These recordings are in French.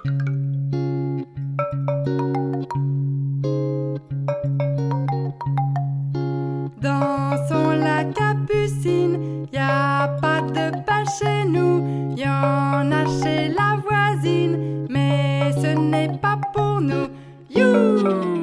Dansons la capucine, y a pas de pain chez nous, y en a chez la voisine, mais ce n'est pas pour nous. You!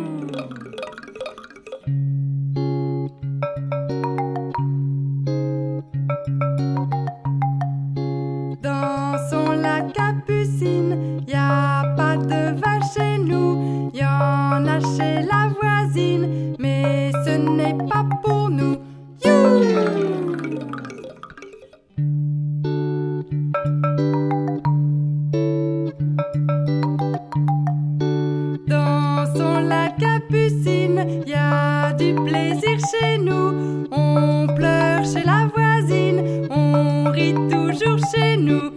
Dansons la capucine, y a pas de vin chez nous, y en a chez la voisine, mais ce n'est pas pour nous. Dansons la capucine, y a du plaisir chez nous, on pleure chez la voisine, on rit toujours chez nous.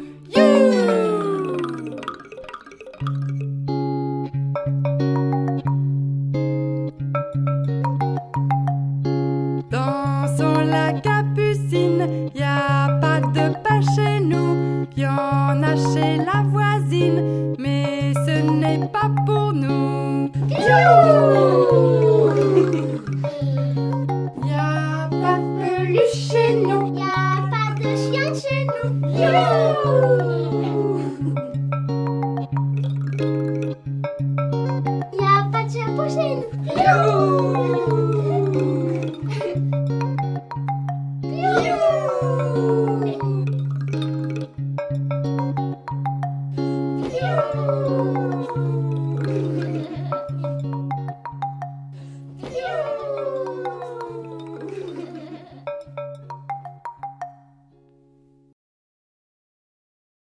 Dansons la capucine, y a pas de pain chez nous, y en a chez la voisine, mais ce n'est pas pour nous. Y a pas de peluche chez nous, Y a pas de chien chez nous. Y a pas de chapeau chez nous. You!